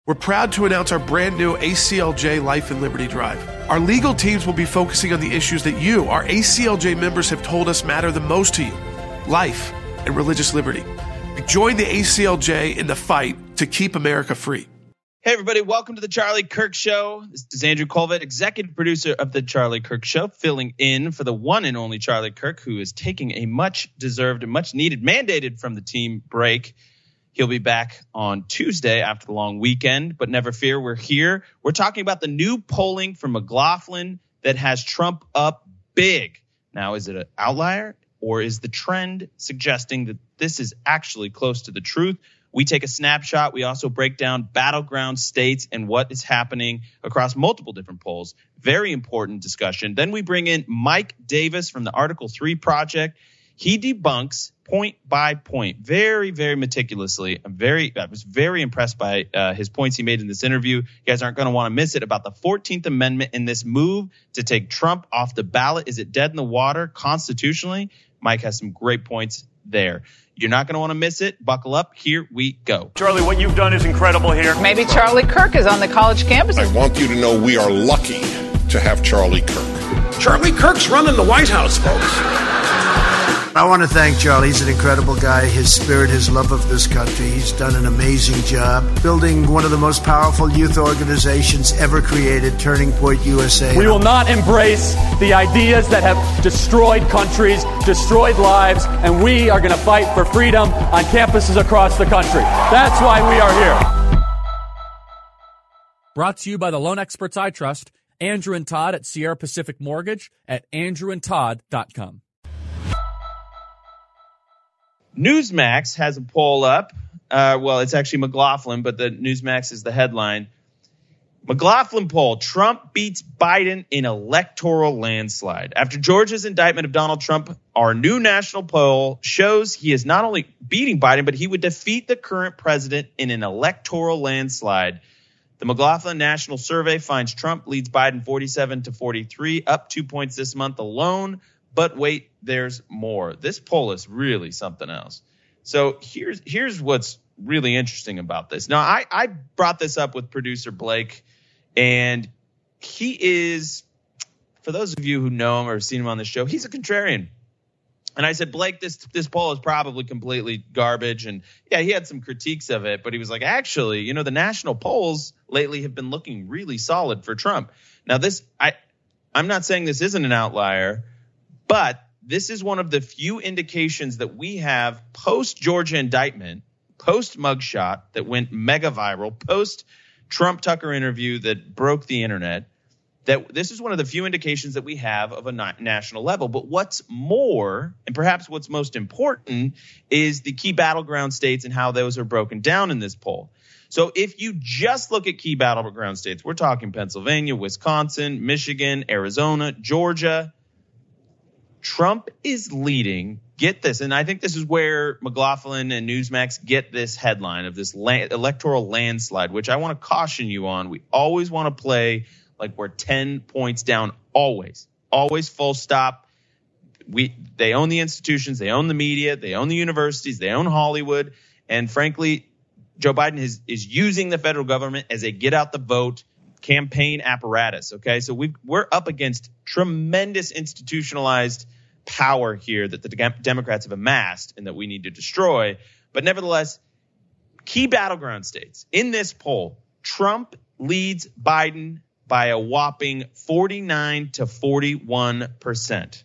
We're proud to announce our brand new ACLJ Life and Liberty Drive. Our legal teams will be focusing on the issues that you, our ACLJ members, have told us matter the most to you: life and religious liberty. Join the ACLJ in the fight to keep America free. Hey, everybody. Welcome to the Charlie Kirk Show. This is Andrew Colvett, executive producer of the Charlie Kirk Show, filling in for the one and only Charlie Kirk, who is taking a much-deserved and much-needed, mandated from the team break. He'll be back on Tuesday after the long weekend, but never fear, we're here. We're talking about the new polling from McLaughlin that has Trump up big. Now, is it an outlier, or is the trend suggesting that this is actually close to the truth? We take a snapshot. We also break down battleground states and what is happening across multiple different polls. Very important discussion. Then we bring in Mike Davis from the Article 3 Project. He debunks point by point, very, very meticulously. I was very impressed by his points he made in this interview. You guys aren't going to want to miss it, about the 14th Amendment and this move to take Trump off the ballot. Is it dead in the water constitutionally? Mike has some great points there. You're not going to want to miss it. Buckle up. Here we go. Charlie, what you've done is incredible here. Maybe Charlie Kirk is on the college campus. I want you to know we are lucky to have Charlie Kirk. Charlie Kirk's running the White House, folks. I want to thank Charlie. He's an incredible guy. His spirit, his love of this country. He's done an amazing job building one of the most powerful youth organizations ever created, Turning Point USA. We will not embrace the ideas that have destroyed countries, destroyed lives, and we are going to fight for freedom on campuses across the country. That's why we are here. Brought to you by the loan experts I trust, Andrew and Todd at Sierra Pacific Mortgage at andrewandtodd.com. Newsmax has a poll up. Well, it's actually McLaughlin, but the Newsmax is the headline. McLaughlin poll: Trump beats Biden in electoral landslide. After Georgia's indictment of Donald Trump, our new national poll shows he is not only beating Biden, but he would defeat the current president in an electoral landslide. The McLaughlin National Survey finds Trump leads Biden 47-43, up 2 points this month alone. But wait, there's more. This poll is really something else. So here's what's really interesting about this. Now, I brought this up with producer Blake, and he is, for those of you who know him or have seen him on the show, he's a contrarian. And I said, Blake, this poll is probably completely garbage. And yeah, he had some critiques of it, but he was like, actually, the national polls lately have been looking really solid for Trump. Now, I'm not saying this isn't an outlier, but this is one of the few indications that we have post-Georgia indictment, post-mugshot that went mega viral, post-Trump Tucker interview that broke the internet, that this is one of the few indications that we have of a national level. But what's more, and perhaps what's most important, is the key battleground states and how those are broken down in this poll. So if you just look at key battleground states, we're talking Pennsylvania, Wisconsin, Michigan, Arizona, Georgia. Trump is leading. Get this, and I think this is where McLaughlin and Newsmax get this headline of this electoral landslide, which I want to caution you on. We always want to play like we're 10 points down, always full stop. They own the institutions, they own the media, they own the universities, they own Hollywood, and frankly, Joe Biden is using the federal government as a get out the vote campaign apparatus. Okay, so we're up against tremendous institutionalized power here that the Democrats have amassed and that we need to destroy. But nevertheless, key battleground states in this poll, Trump leads Biden by a whopping 49-41%.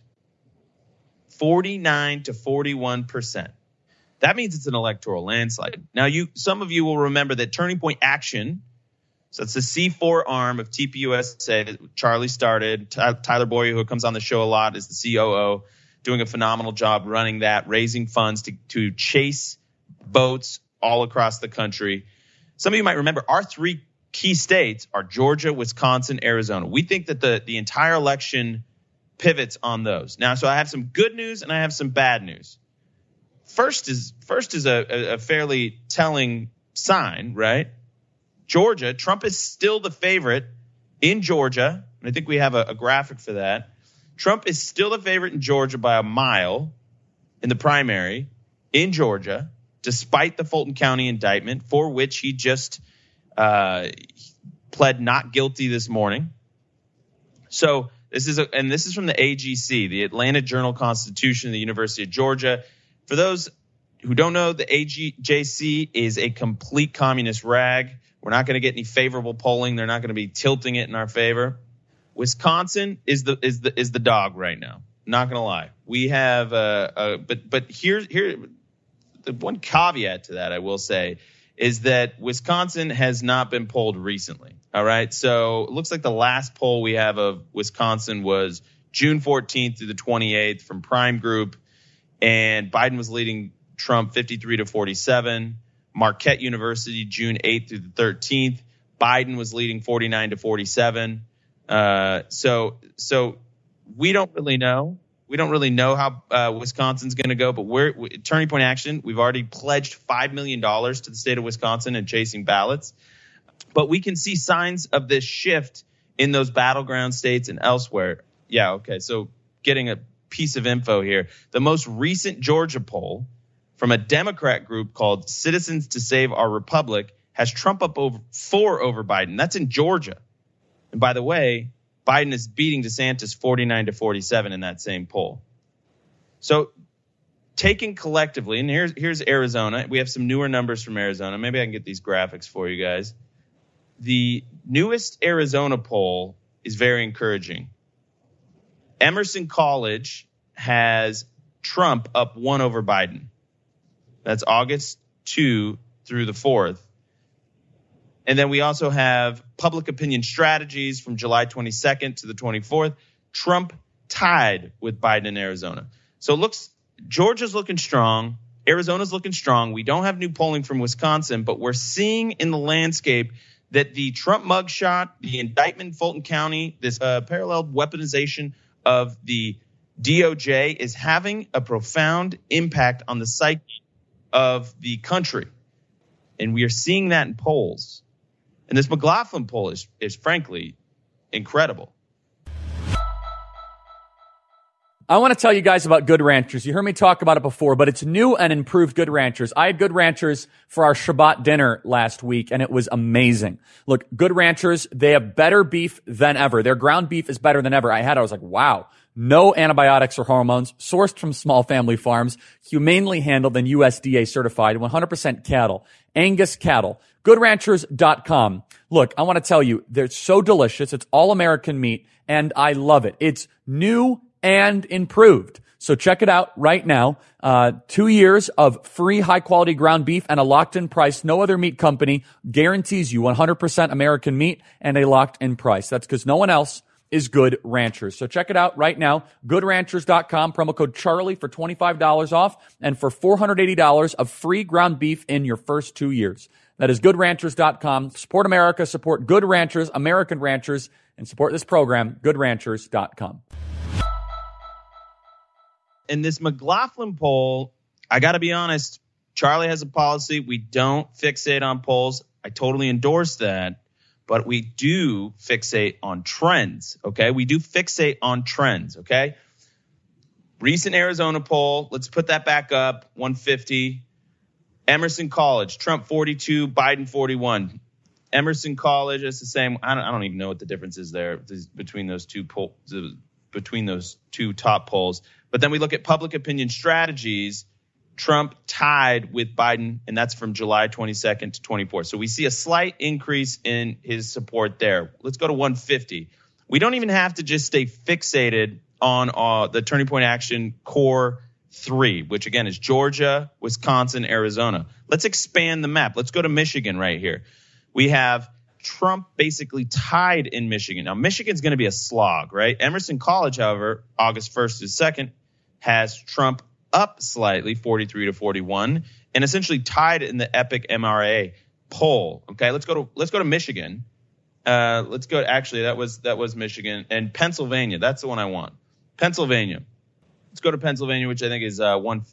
49-41%. That means it's an electoral landslide. Now, some of you will remember that Turning Point Action, so it's the C4 arm of TPUSA that Charlie started. Tyler Boyer, who comes on the show a lot, is the COO, doing a phenomenal job running that, raising funds to chase votes all across the country. Some of you might remember our three key states are Georgia, Wisconsin, Arizona. We think that the entire election pivots on those. Now, so I have some good news and I have some bad news. First is a fairly telling sign, right? Georgia, Trump is still the favorite in Georgia. And I think we have a graphic for that. Trump is still the favorite in Georgia by a mile in the primary in Georgia, despite the Fulton County indictment, for which he just pled not guilty this morning. So this is from the AGC, the Atlanta Journal-Constitution of the University of Georgia. For those who don't know, the AJC is a complete communist rag. We're not going to get any favorable polling. They're not going to be tilting it in our favor. Wisconsin is the dog right now. Not going to lie. We have but here the one caveat to that I will say is that Wisconsin has not been polled recently. All right. So it looks like the last poll we have of Wisconsin was June 14th through the 28th from Prime Group. And Biden was leading Trump 53-47. Marquette University, June 8th through the 13th. Biden was leading 49-47. So we don't really know. We don't really know how Wisconsin's going to go, but Turning Point Action, we've already pledged $5 million to the state of Wisconsin and chasing ballots. But we can see signs of this shift in those battleground states and elsewhere. Yeah, okay, so getting a piece of info here. The most recent Georgia poll from a Democrat group called Citizens to Save Our Republic has Trump up over Biden. That's in Georgia. And by the way, Biden is beating DeSantis 49-47 in that same poll. So taken collectively, and here's Arizona. We have some newer numbers from Arizona. Maybe I can get these graphics for you guys. The newest Arizona poll is very encouraging. Emerson College has Trump up 1 over Biden. That's August 2 through the 4th. And then we also have Public Opinion Strategies from July 22nd to the 24th. Trump tied with Biden in Arizona. So it looks, Georgia's looking strong. Arizona's looking strong. We don't have new polling from Wisconsin, but we're seeing in the landscape that the Trump mugshot, the indictment in Fulton County, this parallel weaponization of the DOJ is having a profound impact on the psyche of the country. And we are seeing that in polls. And this McLaughlin poll is frankly incredible. I want to tell you guys about Good Ranchers. You heard me talk about it before, but it's new and improved Good Ranchers. I had Good Ranchers for our Shabbat dinner last week, and it was amazing. Look, Good Ranchers, they have better beef than ever. Their ground beef is better than ever. I was like, wow. No antibiotics or hormones, sourced from small family farms, humanely handled and USDA certified, 100% cattle, Angus cattle. GoodRanchers.com. Look, I want to tell you, they're so delicious. It's all American meat, and I love it. It's new and improved. So check it out right now. 2 years of free high-quality ground beef and a locked-in price. No other meat company guarantees you 100% American meat and a locked-in price. That's because no one else is Good Ranchers. So check it out right now. GoodRanchers.com, promo code Charlie for $25 off and for $480 of free ground beef in your first 2 years. That is GoodRanchers.com. Support America, support Good Ranchers, American ranchers, and support this program, GoodRanchers.com. In this McLaughlin poll, I got to be honest, Charlie has a policy. We don't fixate on polls. I totally endorse that. But we do fixate on trends, okay? We do fixate on trends, okay? Recent Arizona poll, let's put that back up, 150. Emerson College, Trump 42, Biden 41. Emerson College, it's the same. I don't even know what the difference is there between those two top polls. But then we look at Public Opinion Strategies. Trump tied with Biden, and that's from July 22nd to 24th. So we see a slight increase in his support there. Let's go to 150. We don't even have to just stay fixated on the Turning Point Action core 3, which again is Georgia, Wisconsin, Arizona. Let's expand the map. Let's go to Michigan right here. We have Trump basically tied in Michigan. Now, Michigan's going to be a slog, right? Emerson College, however, August 1st to 2nd, has Trump up slightly, 43-41, and essentially tied in the Epic MRA poll. Okay, let's go to Michigan. That was Michigan and Pennsylvania. That's the one I want. Pennsylvania. Let's go to Pennsylvania, which I think is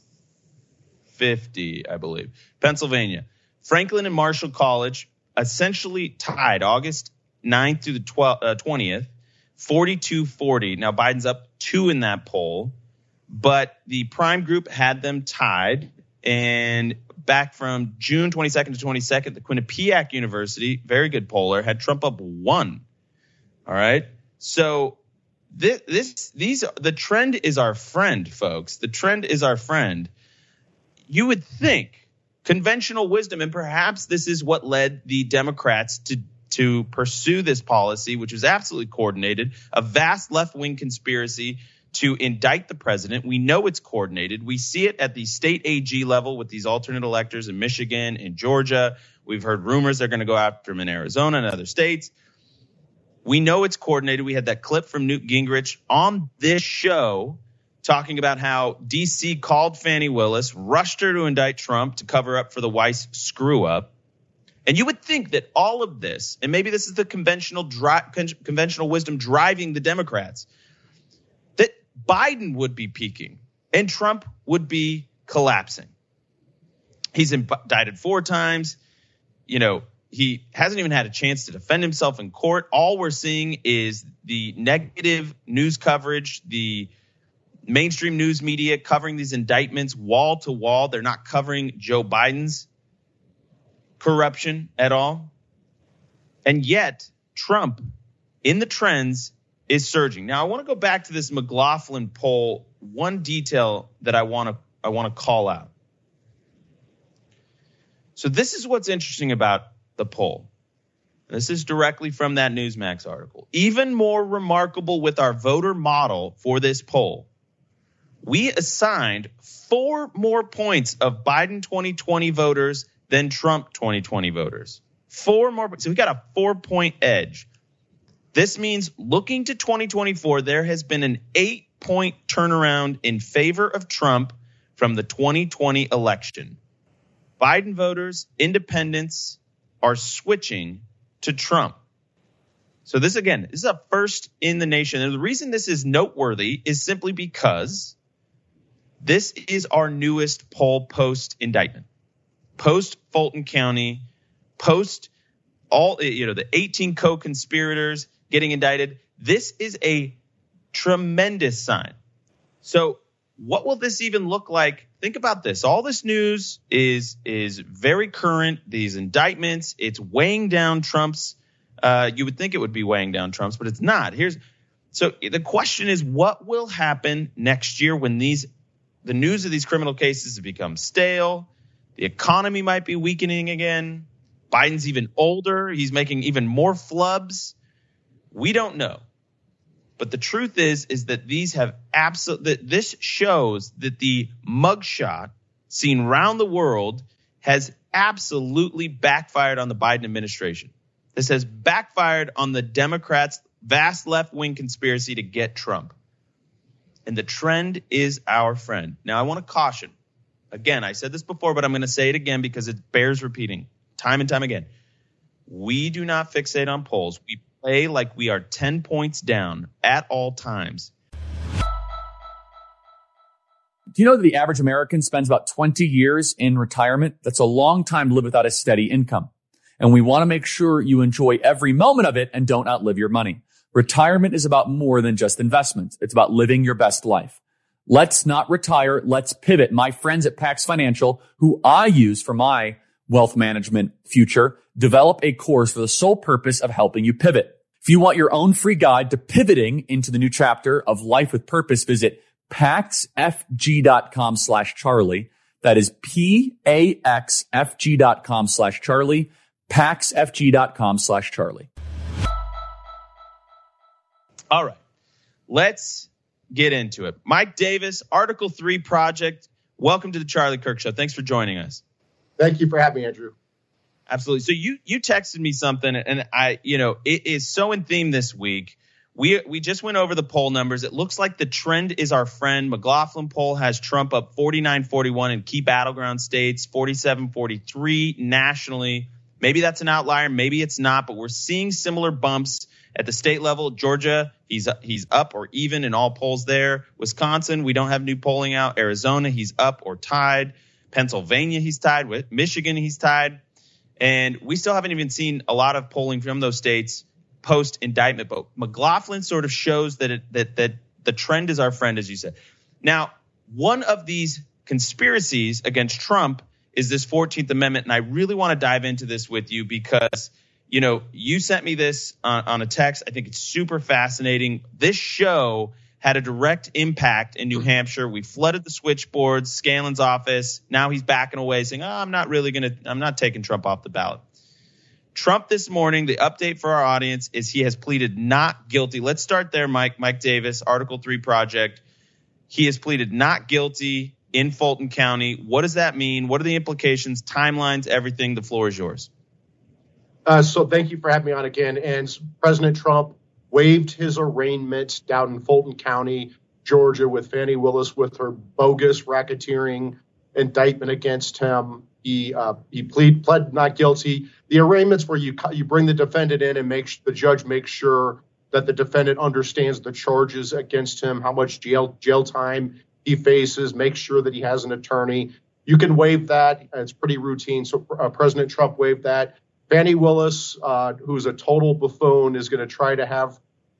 150, I believe. Pennsylvania. Franklin and Marshall College essentially tied August 9th through the 20th, 42-40. Now Biden's up 2 in that poll. But the Prime Group had them tied And back from June 22nd to 22nd, the Quinnipiac University, very good poller, had Trump up 1. All right. So the trend is our friend, folks. The trend is our friend. You would think conventional wisdom, and perhaps this is what led the Democrats to pursue this policy, which was absolutely coordinated, a vast left-wing conspiracy to indict the president. We know it's coordinated. We see it at the state AG level with these alternate electors in Michigan, in Georgia. We've heard rumors they're going to go after him in Arizona and other states. We know it's coordinated. We had that clip from Newt Gingrich on this show talking about how D.C. called Fani Willis, rushed her to indict Trump to cover up for the Weiss screw-up. And you would think that all of this, and maybe this is the conventional wisdom driving the Democrats, that Biden would be peaking and Trump would be collapsing. He's indicted 4 times. He hasn't even had a chance to defend himself in court. All we're seeing is the negative news coverage, the mainstream news media covering these indictments wall to wall. They're not covering Joe Biden's corruption at all. And yet Trump in the trends is surging. Now I want to go back to this McLaughlin poll. One detail that I want to call out. So this is what's interesting about the poll. This is directly from that Newsmax article. Even more remarkable with our voter model for this poll, we assigned 4 more points of Biden 2020 voters than Trump 2020 voters. 4 more. So we got a 4-point edge. This means looking to 2024, there has been an 8-point turnaround in favor of Trump from the 2020 election. Biden voters, independents, are switching to Trump. So this is a first in the nation. And the reason this is noteworthy is simply because this is our newest poll post-indictment, post-Fulton County, post all, the 18 co-conspirators getting indicted. This is a tremendous sign. So what will this even look like? Think about this. All this news is very current. These indictments, it's weighing down Trump's. You would think it would be weighing down Trump's, but it's not. So the question is, what will happen next year when the news of these criminal cases have become stale? The economy might be weakening again. Biden's even older. He's making even more flubs. We don't know. But the truth is that these have this shows that the mugshot seen around the world has absolutely backfired on the Biden administration. This has backfired on the Democrats' vast left-wing conspiracy to get Trump. And the trend is our friend. Now, I want to caution. Again, I said this before, but I'm going to say it again because it bears repeating time and time again. We do not fixate on polls. We play like we are 10 points down at all times. Do you know that the average American spends about 20 years in retirement? That's a long time to live without a steady income. And we want to make sure you enjoy every moment of it and don't outlive your money. Retirement is about more than just investments. It's about living your best life. Let's not retire. Let's pivot. My friends at Pax Financial, who I use for my wealth management future, develop a course for the sole purpose of helping you pivot. If you want your own free guide to pivoting into the new chapter of life with purpose, visit paxfg.com/Charlie. That is PAXFG.com/Charlie, paxfg.com/Charlie. All right, let's get into it. Mike Davis, Article 3 Project. Welcome to the Charlie Kirk Show. Thanks for joining us. Thank you for having me, Andrew. Absolutely. So you texted me something, and it is so in theme this week. We just went over the poll numbers. It looks like the trend is our friend. McLaughlin poll has Trump up 49-41 in key battleground states, 47-43 nationally. Maybe that's an outlier. Maybe it's not, but we're seeing similar bumps at the state level. Georgia, he's up or even in all polls there. Wisconsin, we don't have new polling out. Arizona, he's up or tied. Pennsylvania, he's tied with. Michigan, he's tied. And we still haven't even seen a lot of polling from those states post-indictment. But McLaughlin sort of shows that the trend is our friend, as you said. Now, one of these conspiracies against Trump is this 14th Amendment. And I really want to dive into this with you because, you sent me this on a text. I think it's super fascinating. This show had a direct impact in New Hampshire. We flooded the switchboards, Scalen's office. Now he's backing away saying, I'm not taking Trump off the ballot. Trump this morning, the update for our audience is he has pleaded not guilty. Let's start there, Mike Davis, Article 3 Project. He has pleaded not guilty in Fulton County. What does that mean? What are the implications, timelines, everything? The floor is yours. So thank you for having me on again. And President Trump waived his arraignment down in Fulton County, Georgia, with Fani Willis with her bogus racketeering indictment against him. He pled not guilty. The arraignments where you bring the defendant in and the judge makes sure that the defendant understands the charges against him, how much jail time he faces, make sure that he has an attorney. You can waive that. It's pretty routine. So President Trump waived that. Fani Willis, who's a total buffoon, is going to try to have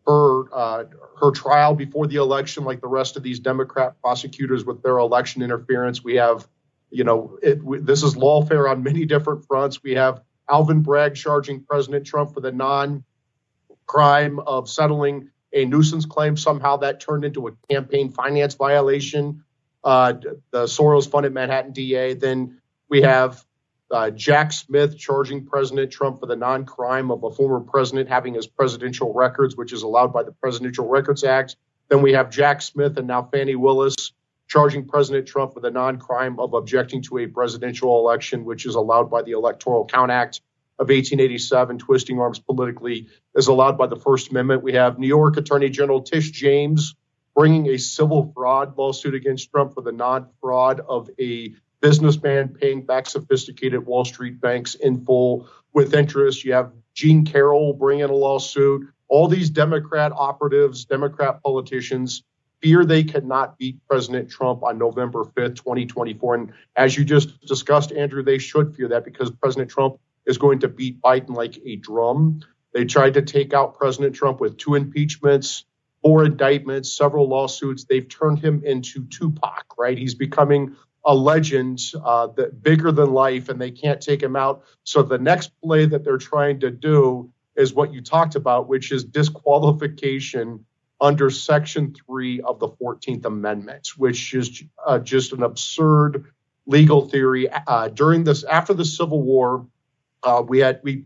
her trial before the election, like the rest of these Democrat prosecutors with their election interference. We have, this is lawfare on many different fronts. We have Alvin Bragg charging President Trump for the non-crime of settling a nuisance claim. Somehow that turned into a campaign finance violation. The Soros-funded Manhattan DA. Then we have Jack Smith charging President Trump for the non-crime of a former president having his presidential records, which is allowed by the Presidential Records Act. Then we have Jack Smith and now Fani Willis charging President Trump for the non-crime of objecting to a presidential election, which is allowed by the Electoral Count Act of 1887. Twisting arms politically is allowed by the First Amendment. We have New York Attorney General Tish James bringing a civil fraud lawsuit against Trump for the non-fraud of a businessman paying back sophisticated Wall Street banks in full with interest. You have Jean Carroll bringing a lawsuit. All these Democrat operatives, Democrat politicians fear they cannot beat President Trump on November 5th, 2024. And as you just discussed, Andrew, they should fear that because President Trump is going to beat Biden like a drum. They tried to take out President Trump with 2 impeachments, 4 indictments, several lawsuits. They've turned him into Tupac, right? He's becoming a legend that bigger than life, and they can't take him out. So the next play that they're trying to do is what you talked about, which is disqualification under Section 3 of the 14th Amendment, which is just an absurd legal theory. After the Civil War, the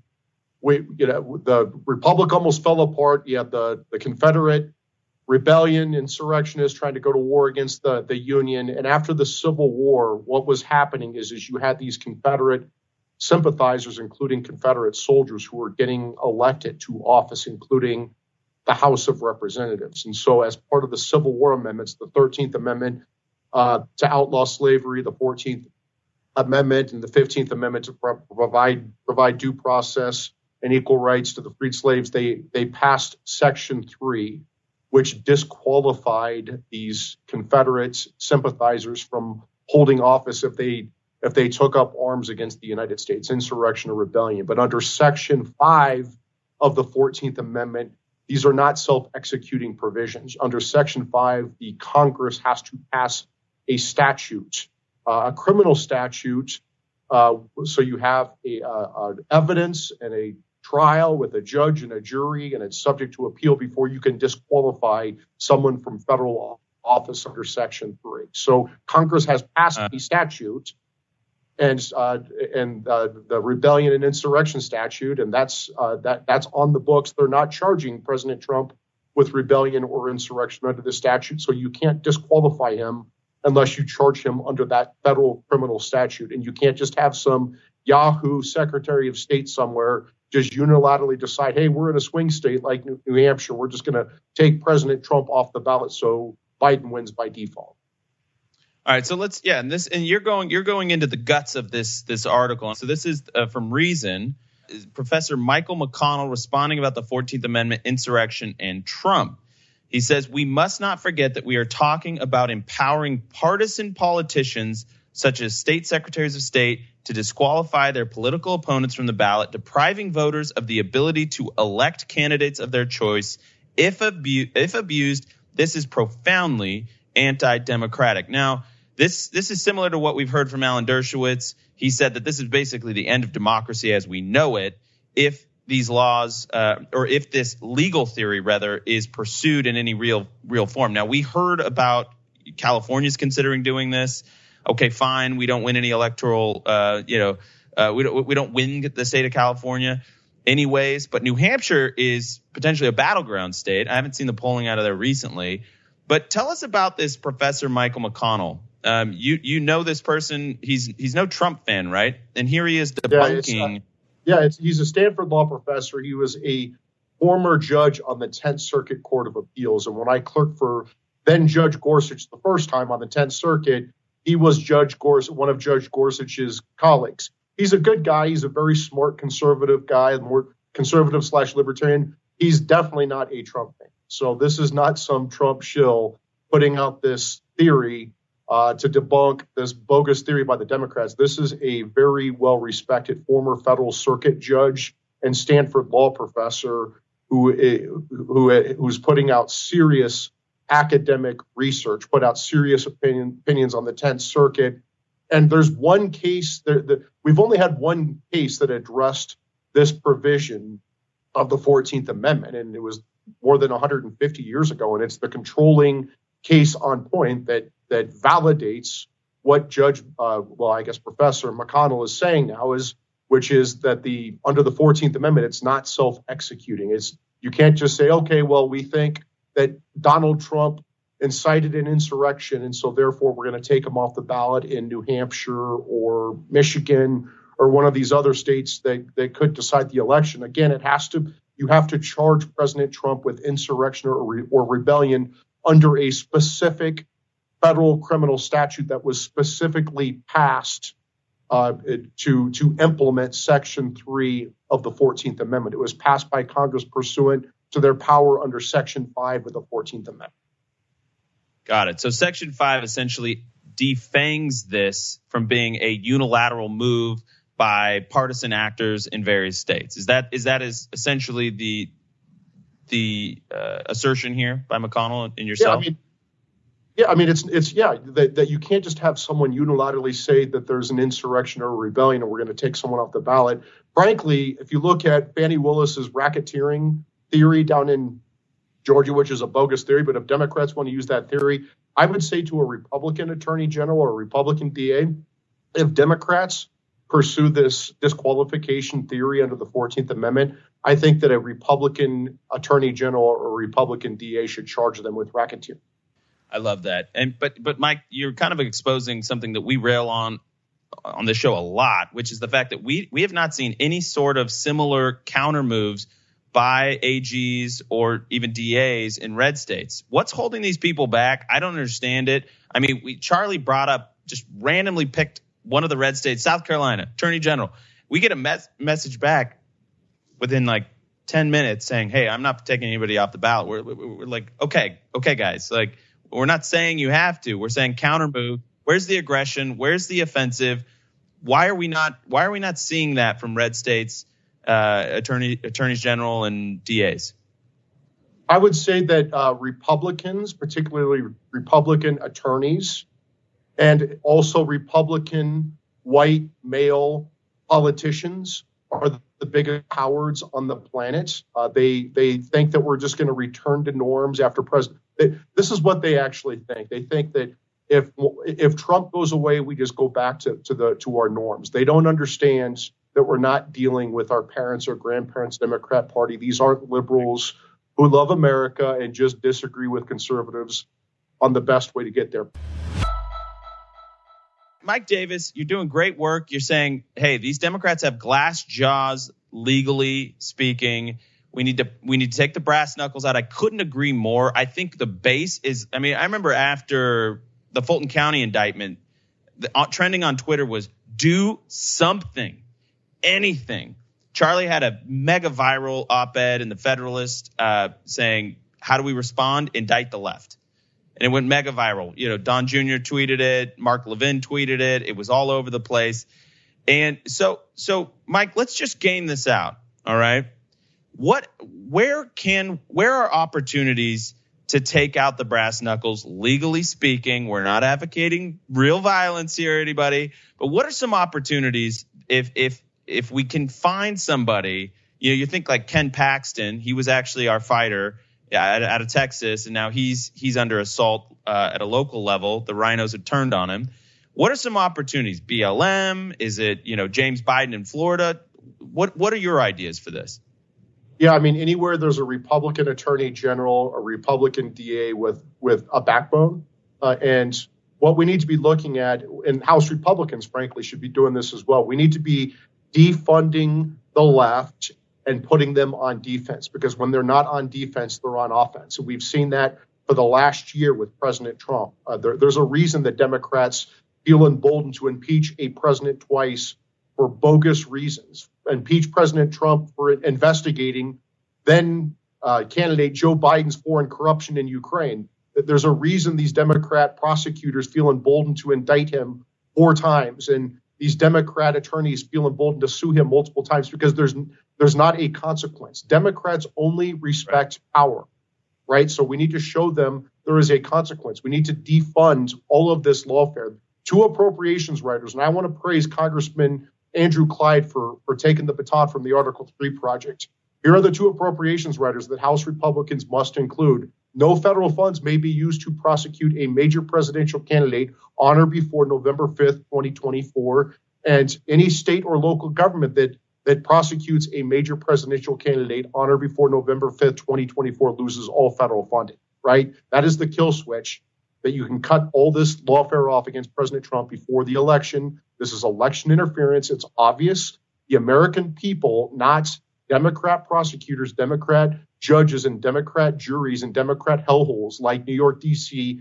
Republic almost fell apart. You had the Confederate rebellion, insurrectionists trying to go to war against the Union. And after the Civil War, what was happening is you had these Confederate sympathizers, including Confederate soldiers, who were getting elected to office, including the House of Representatives. And so as part of the Civil War amendments, the 13th Amendment to outlaw slavery, the 14th Amendment and the 15th Amendment to provide due process and equal rights to the freed slaves, they passed Section 3, which disqualified these Confederate sympathizers from holding office if they took up arms against the United States, insurrection or rebellion. But under Section 5 of the 14th Amendment, these are not self-executing provisions. Under Section 5, the Congress has to pass a statute, a criminal statute. So you have evidence and a trial with a judge and a jury, and it's subject to appeal before you can disqualify someone from federal office under Section 3. So Congress has passed a statute, and the rebellion and insurrection statute, and that's on the books. They're not charging President Trump with rebellion or insurrection under the statute, so you can't disqualify him unless you charge him under that federal criminal statute. And you can't just have some Yahoo Secretary of State somewhere just unilaterally decide, hey, we're in a swing state like New Hampshire. We're just going to take President Trump off the ballot so Biden wins by default. All right, so and you're going into the guts of this article. So this is from Reason. Professor Michael McConnell responding about the 14th Amendment, insurrection, and Trump. He says, we must not forget that we are talking about empowering partisan politicians such as state secretaries of state to disqualify their political opponents from the ballot, depriving voters of the ability to elect candidates of their choice. If abused, this is profoundly anti-democratic. Now, This is similar to what we've heard from Alan Dershowitz. He said that this is basically the end of democracy as we know it if these laws or if this legal theory, rather, is pursued in any real form. Now, we heard about California's considering doing this. OK, fine. We don't win any electoral, we don't win the state of California anyways. But New Hampshire is potentially a battleground state. I haven't seen the polling out of there recently. But tell us about this Professor Michael McConnell. You know this person. He's no Trump fan, right? And here he is debunking. He's a Stanford law professor. He was a former judge on the 10th Circuit Court of Appeals. And when I clerked for then Judge Gorsuch the first time on the 10th Circuit, he was one of Judge Gorsuch's colleagues. He's a good guy. He's a very smart conservative guy, more conservative/libertarian. He's definitely not a Trump fan. So this is not some Trump shill putting out this theory to debunk this bogus theory by the Democrats. This is a very well-respected former federal circuit judge and Stanford law professor who's putting out serious academic research, put out serious opinions on the 10th Circuit. And there's one case we've only had one case that addressed this provision of the 14th Amendment, and it was more than 150 years ago. And it's the controlling case on point that validates what Professor McConnell is saying now, which is that under the 14th Amendment, it's not self-executing. You can't just say, okay, well, we think that Donald Trump incited an insurrection, and so therefore we're going to take him off the ballot in New Hampshire or Michigan or one of these other states that could decide the election. Again, you have to charge President Trump with insurrection or rebellion under a specific federal criminal statute that was specifically passed to implement Section 3 of the 14th Amendment. It was passed by Congress pursuant to their power under Section 5 of the 14th Amendment. Got it. So Section 5 essentially defangs this from being a unilateral move by partisan actors in various states. Is that essentially the assertion here by McConnell and yourself? That you can't just have someone unilaterally say that there's an insurrection or a rebellion and we're going to take someone off the ballot. Frankly, if you look at Fani Willis's racketeering theory down in Georgia, which is a bogus theory, but if Democrats want to use that theory, I would say to a Republican attorney general or a Republican DA, if Democrats pursue this disqualification theory under the 14th Amendment, I think that a Republican attorney general or a Republican DA should charge them with racketeering. I love that. But Mike, you're kind of exposing something that we rail on this show a lot, which is the fact that we have not seen any sort of similar counter moves by AGs or even DAs in red states. What's holding these people back? I don't understand it. I mean, Charlie brought up, just randomly picked one of the red states, South Carolina, Attorney General. We get a message back within like 10 minutes saying, hey, I'm not taking anybody off the ballot. We're like, okay, guys, like, we're not saying you have to. We're saying counter move. Where's the aggression? Where's the offensive? Why are we not seeing that from red states, attorneys general and DAs? I would say that Republicans, particularly Republican attorneys, and also Republican white male politicians are the biggest cowards on the planet. They think that we're just going to return to norms after President. This is what they actually think. They think that if Trump goes away, we just go back to our norms. They don't understand that we're not dealing with our parents' or grandparents' Democrat Party. These aren't liberals who love America and just disagree with conservatives on the best way to get there. Mike Davis, you're doing great work. You're saying, hey, these Democrats have glass jaws, legally speaking. We need to take the brass knuckles out. I couldn't agree more. I think the base is, I remember after the Fulton County indictment, trending on Twitter was do something, anything. Charlie had a mega viral op-ed in the Federalist saying, how do we respond? Indict the left. And it went mega viral. Don Jr. tweeted it. Mark Levin tweeted it. It was all over the place. And so Mike, let's just game this out. All right. Where are opportunities to take out the brass knuckles, legally speaking. We're not advocating real violence here, anybody. But what are some opportunities if we can find somebody? You think like Ken Paxton. He was actually our fighter out of Texas, and now he's under assault at a local level. The rhinos have turned on him. What are some opportunities? BLM? Is it James Biden in Florida? What are your ideas for this? Yeah, I mean, anywhere there's a Republican attorney general, a Republican DA with a backbone, and what we need to be looking at, and House Republicans, frankly, should be doing this as well. We need to be defunding the left and putting them on defense, because when they're not on defense, they're on offense. And we've seen that for the last year with President Trump. There's a reason that Democrats feel emboldened to impeach a president twice for bogus reasons. Impeach President Trump for investigating then candidate Joe Biden's foreign corruption in Ukraine. There's a reason these Democrat prosecutors feel emboldened to indict him 4 times, and these Democrat attorneys feel emboldened to sue him multiple times, because there's not a consequence. Democrats only respect power, right? So we need to show them there is a consequence. We need to defund all of this lawfare. 2 appropriations writers, and I want to praise Congressman Andrew Clyde for taking the baton from the Article 3 project. Here are the 2 appropriations writers that House Republicans must include. No federal funds may be used to prosecute a major presidential candidate on or before November 5th, 2024. And any state or local government that prosecutes a major presidential candidate on or before November 5th, 2024 loses all federal funding, right? That is the kill switch, that you can cut all this lawfare off against President Trump before the election. This is election interference. It's obvious. The American people, not Democrat prosecutors, Democrat judges, and Democrat juries, and Democrat hellholes like New York, D.C.,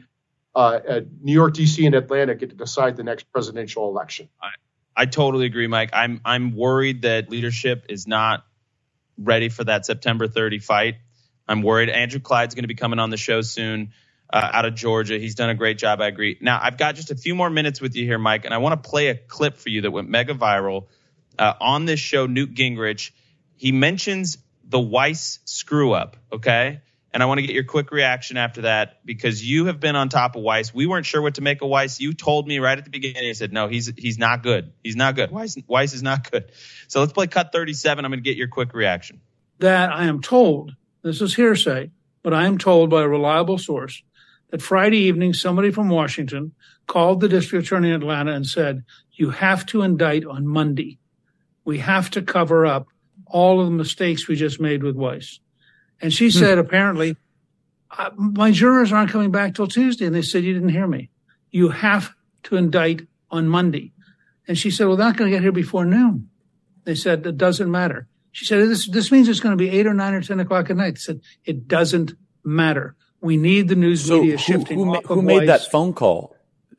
and Atlanta get to decide the next presidential election. I totally agree, Mike. I'm worried that leadership is not ready for that September 30 fight. I'm worried. Andrew Clyde's going to be coming on the show soon out of Georgia. He's done a great job, I agree. Now, I've got just a few more minutes with you here, Mike, and I want to play a clip for you that went mega viral. On this show, Newt Gingrich, he mentions the Weiss screw-up, okay? And I want to get your quick reaction after that, because you have been on top of Weiss. We weren't sure what to make of Weiss. You told me right at the beginning, you said, no, he's not good. He's not good. Weiss is not good. So let's play cut 37. I'm going to get your quick reaction. That I am told, this is hearsay, but I am told by a reliable source that Friday evening, somebody from Washington called the district attorney in Atlanta and said, you have to indict on Monday. We have to cover up all of the mistakes we just made with Weiss. And she said, apparently, my jurors aren't coming back till Tuesday. And they said, you didn't hear me. You have to indict on Monday. And she said, well, they're not going to get here before noon. They said, it doesn't matter. She said, this means it's going to be 8 or 9 or 10 o'clock at night. They said, it doesn't matter. We need the news media shifting. Who made that phone call?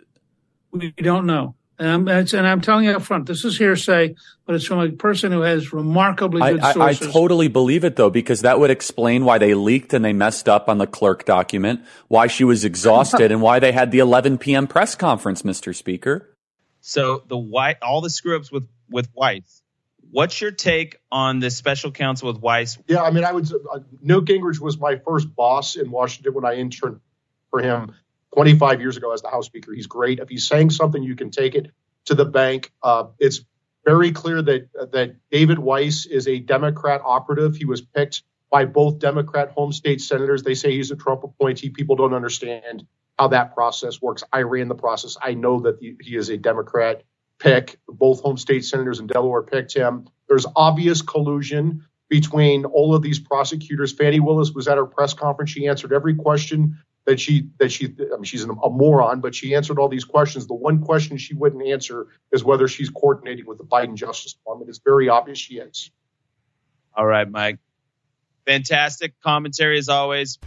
We don't know. And I'm telling you up front, this is hearsay, but it's from a person who has remarkably good sources. I totally believe it, though, because that would explain why they leaked and they messed up on the clerk document, why she was exhausted, and why they had the 11 p.m. press conference, Mr. Speaker. So all the screw-ups with Weiss. What's your take on this special counsel with Weiss? Yeah, I mean, Newt Gingrich was my first boss in Washington when I interned for him 25 years ago as the House Speaker. He's great. If he's saying something, you can take it to the bank. It's very clear that David Weiss is a Democrat operative. He was picked by both Democrat home state senators. They say he's a Trump appointee. People don't understand how that process works. I ran the process. I know that he is a Democrat pick. Both home state senators in Delaware picked him. There's obvious collusion between all of these prosecutors. Fani Willis was at her press conference. She answered every question she's a moron, but she answered all these questions. The one question she wouldn't answer is whether she's coordinating with the Biden Justice Department. It's very obvious she is. All right, Mike. Fantastic commentary as always.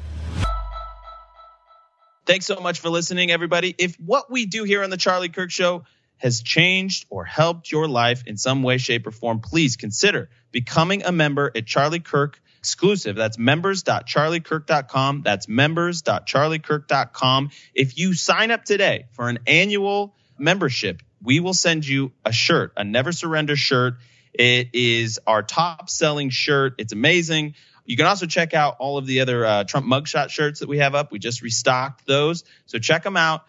Thanks so much for listening, everybody. If what we do here on the Charlie Kirk Show has changed or helped your life in some way, shape, or form, please consider becoming a member at Charlie Kirk exclusive. That's members.charliekirk.com. That's members.charliekirk.com. If you sign up today for an annual membership, we will send you a shirt, a Never Surrender shirt. It is our top selling shirt. It's amazing. You can also check out all of the other Trump mugshot shirts that we have up. We just restocked those. So check them out.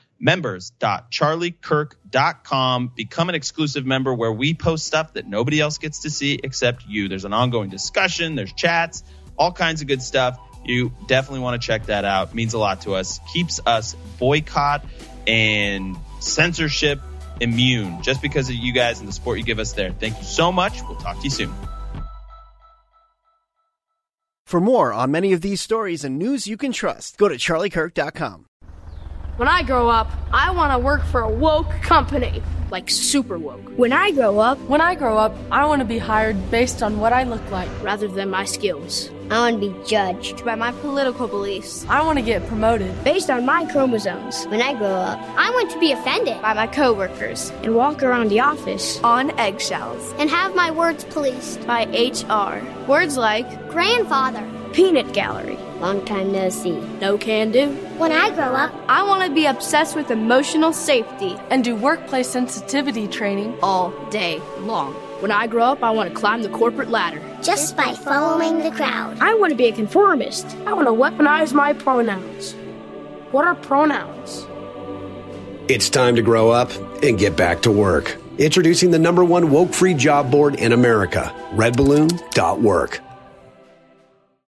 Members.charliekirk.com. Become an exclusive member where we post stuff that nobody else gets to see except you. There's an ongoing discussion. There's chats, all kinds of good stuff. You definitely want to check that out. It means a lot to us. Keeps us boycott and censorship immune just because of you guys and the support you give us there. Thank you so much. We'll talk to you soon. For more on many of these stories and news you can trust, go to charliekirk.com. When I grow up, I want to work for a woke company, like super woke. When I grow up, I want to be hired based on what I look like rather than my skills. I want to be judged by my political beliefs. I want to get promoted based on my chromosomes. When I grow up, I want to be offended by my coworkers and walk around the office on eggshells and have my words policed by HR. Words like grandfather, peanut gallery, long time no see, no can do. When I grow up, I want to be obsessed with emotional safety and do workplace sensitivity training all day long. When I grow up, I want to climb the corporate ladder just by following the crowd. I want to be a conformist. I want to weaponize my pronouns. What are pronouns? It's time to grow up and get back to work. Introducing the #1 woke-free job board in America, redballoon.work.